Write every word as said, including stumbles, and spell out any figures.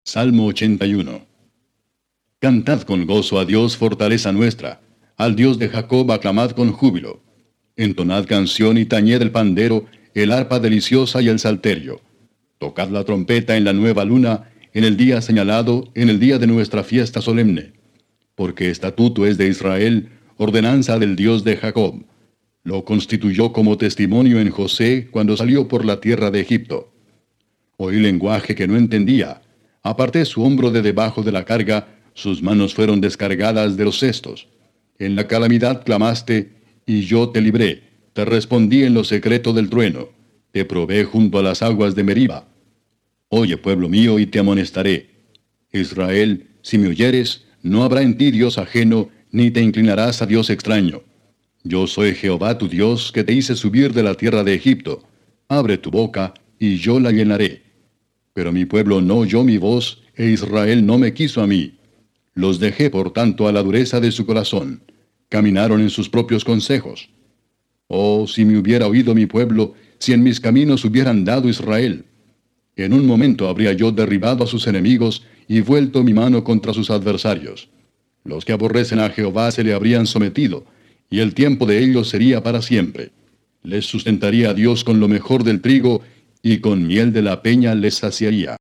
Salmo ochenta y uno. Cantad con gozo a Dios, fortaleza nuestra. Al Dios de Jacob aclamad con júbilo. Entonad canción y tañed el pandero, el arpa deliciosa y el salterio. Tocad la trompeta en la nueva luna, en el día señalado, en el día de nuestra fiesta solemne. Porque estatuto es de Israel, ordenanza del Dios de Jacob. Lo constituyó como testimonio en José cuando salió por la tierra de Egipto. Oí lenguaje que no entendía. Aparté su hombro de debajo de la carga, sus manos fueron descargadas de los cestos. En la calamidad clamaste, y yo te libré. Te respondí en lo secreto del trueno. Te probé junto a las aguas de Meriba. Oye, pueblo mío, y te amonestaré. Israel, si me oyeres, no habrá en ti Dios ajeno, ni te inclinarás a Dios extraño. Yo soy Jehová tu Dios, que te hice subir de la tierra de Egipto. Abre tu boca, y yo la llenaré. Pero mi pueblo no oyó mi voz, e Israel no me quiso a mí. Los dejé por tanto a la dureza de su corazón. Caminaron en sus propios consejos. Oh, si me hubiera oído mi pueblo, si en mis caminos hubiera andado Israel. En un momento habría yo derribado a sus enemigos y vuelto mi mano contra sus adversarios. Los que aborrecen a Jehová se le habrían sometido, y el tiempo de ellos sería para siempre. Les sustentaría a Dios con lo mejor del trigo, y con miel de la peña les saciaría.